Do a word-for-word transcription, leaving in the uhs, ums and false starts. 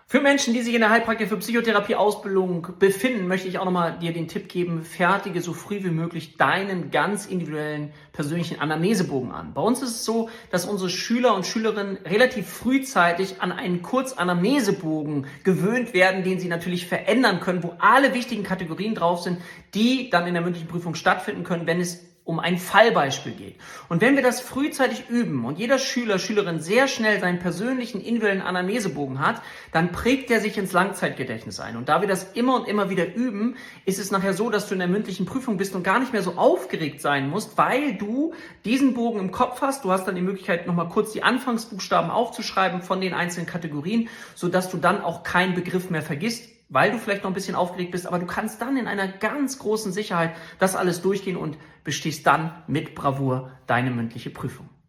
Für Menschen, die sich in der Heilpraktiker für Psychotherapie-Ausbildung befinden, möchte ich auch nochmal dir den Tipp geben, fertige so früh wie möglich deinen ganz individuellen persönlichen Anamnesebogen an. Bei uns ist es so, dass unsere Schüler und Schülerinnen relativ frühzeitig an einen Kurzanamnesebogen gewöhnt werden, den sie natürlich verändern können, wo alle wichtigen Kategorien drauf sind, die dann in der mündlichen Prüfung stattfinden können, wenn es um ein Fallbeispiel geht. Und wenn wir das frühzeitig üben und jeder Schüler, Schülerin sehr schnell seinen persönlichen individuellen Anamnesebogen hat, dann prägt er sich ins Langzeitgedächtnis ein. Und da wir das immer und immer wieder üben, ist es nachher so, dass du in der mündlichen Prüfung bist und gar nicht mehr so aufgeregt sein musst, weil du diesen Bogen im Kopf hast. Du hast dann die Möglichkeit, nochmal kurz die Anfangsbuchstaben aufzuschreiben von den einzelnen Kategorien, sodass du dann auch keinen Begriff mehr vergisst, weil du vielleicht noch ein bisschen aufgeregt bist, aber du kannst dann in einer ganz großen Sicherheit das alles durchgehen und bestehst dann mit Bravour deine mündliche Prüfung.